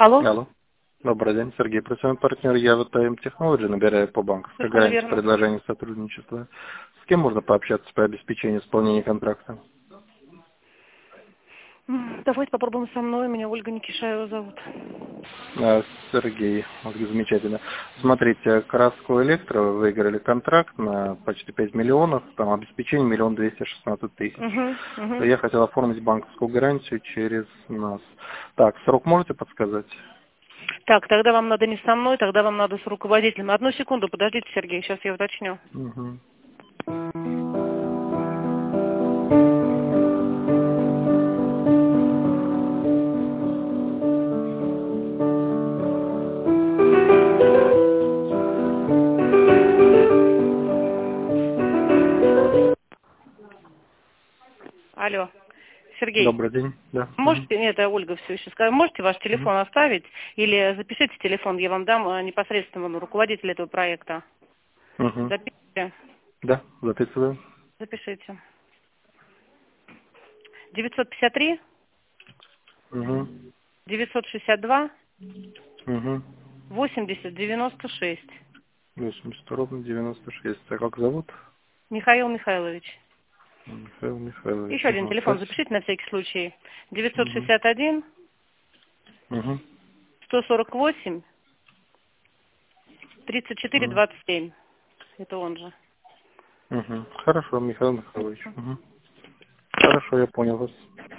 Алло? Алло. Добрый день, Сергей. Працюем партнер ЯВТМ Technology, набираю по банковской Совершенно гарантии верно. предложение сотрудничества. С кем можно пообщаться по обеспечению исполнения контракта? Давайте попробуем со мной. Меня Ольга Никишаева зовут. Сергей, вот замечательно. Смотрите, Краску Электро выиграли контракт на почти 5 миллионов, там обеспечение 1 216 000. Угу. Я хотел оформить банковскую гарантию через нас. Так, срок можете подсказать? Так, тогда вам надо не со мной, тогда вам надо с руководителем. Одну секунду, подождите, Сергей, сейчас я уточню. Угу. Алло, Сергей, Добрый день, да. можете, нет, это Ольга все еще сказала, можете ваш телефон оставить или запишите телефон, я вам дам непосредственно руководителя этого проекта. Угу. Запишите, Да, записываю. запишите. 953 Угу. 962 Угу. 80 96. 80 ровно 96. А как зовут? Михаил Михайлович. Михаил Михайлович. Еще один Ага, телефон спасибо. запишите на всякий случай. Угу. 961 Угу. 148 34 Угу. 27. Это он же. Угу. Хорошо, Михаил Михайлович. Угу. Хорошо, я понял вас.